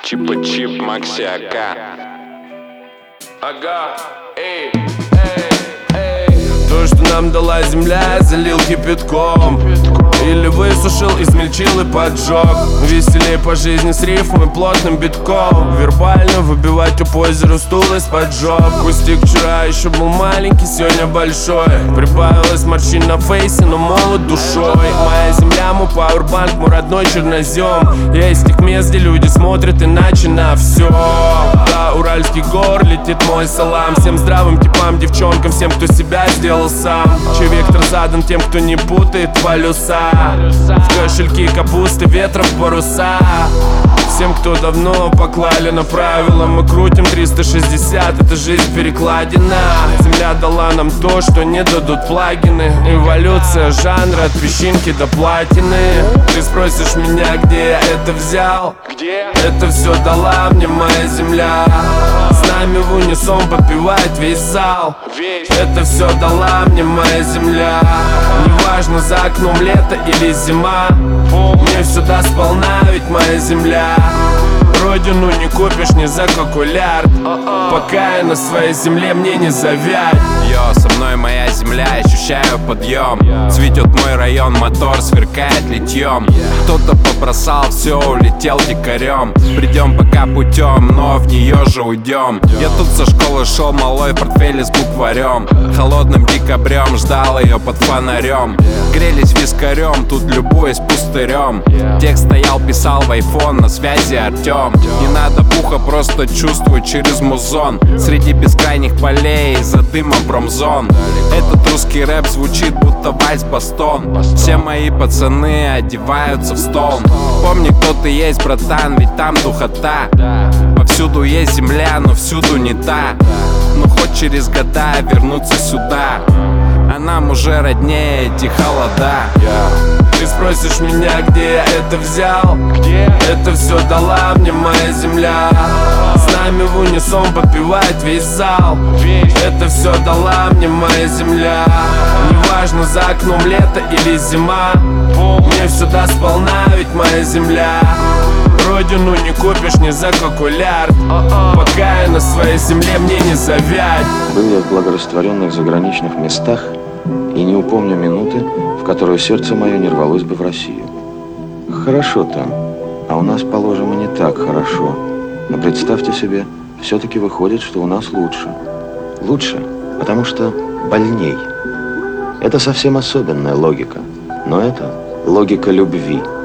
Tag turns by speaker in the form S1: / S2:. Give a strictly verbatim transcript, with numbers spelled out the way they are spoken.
S1: Чипа-чип, Макси Ака.
S2: Ага, эй, эй, эй. То, что нам дала земля, залил кипятком. Или высушил, измельчил и поджег. Веселей по жизни с рифмой плотным битком. Вербально выбивать об озеро стул из-под жоп. Кустик вчера еще был маленький, сегодня большой. Прибавилось морщин на фейсе, но молод душой. Моя земля, мой пауэрбанк, мой родной чернозем. Я из тех мест, где люди смотрят иначе на все. Да, Уральский гор, летит мой салам. Всем здравым типам, девчонкам, всем, кто себя сделал сам. Чей вектор задан тем, кто не путает полюса. В кошельки капусты, ветром паруса. Всем, кто давно поклали на правила, мы крутим триста шестьдесят, это жизнь перекладина. Земля дала нам то, что не дадут плагины. Эволюция жанра от песчинки до платины. Ты спросишь меня, где я это взял? Где? Это все дала мне моя земля. С нами в унисон подпевает весь зал. Весь. Это все дала мне моя земля. Неважно, за окном лето или зима, мне все даст сполна, ведь моя земля. Родину не купишь ни за калькулярд. Пока я на своей земле, мне не завять.
S3: Йо, со мной моя земля, ощущаю подъем. Цветет мой район, мотор сверкает литьем. Кто-то побросал все, улетел дикарем. Придем пока путем, но в нее же уйдем. Я тут со школы шел малой, в портфеле с букварем. Холодным декабрем ждал ее под фонарем. Грелись вискарем, тут любуясь пустырем. Текст стоял, писал в айфон, на связи Артем. Не надо пуха, просто чувствуй через музон. Среди бескрайних полей, за дымом промзон. Этот русский рэп звучит, будто вальс-бастон. Все мои пацаны одеваются в стол. Помни, кто ты есть, братан, ведь там духота. Повсюду есть земля, но всюду не та. Но хоть через года вернуться сюда, а нам уже роднее эти холода.
S2: Ты спросишь меня, где я это взял? Где? Это все дала мне моя земля. С нами в унисон подпевает весь зал. Весь. Это все дала мне моя земля. Неважно, за окном лето или зима, мне все даст сполна, ведь моя земля. Родину не купишь ни за калькулярд. Пока я на своей земле, мне не завять.
S4: Был я в благорастворенных заграничных местах и не упомню минуты, в которую сердце мое не рвалось бы в Россию. Хорошо там, а у нас, положим, и не так хорошо. Но представьте себе, все-таки выходит, что у нас лучше. Лучше, потому что больней. Это совсем особенная логика, но это логика любви.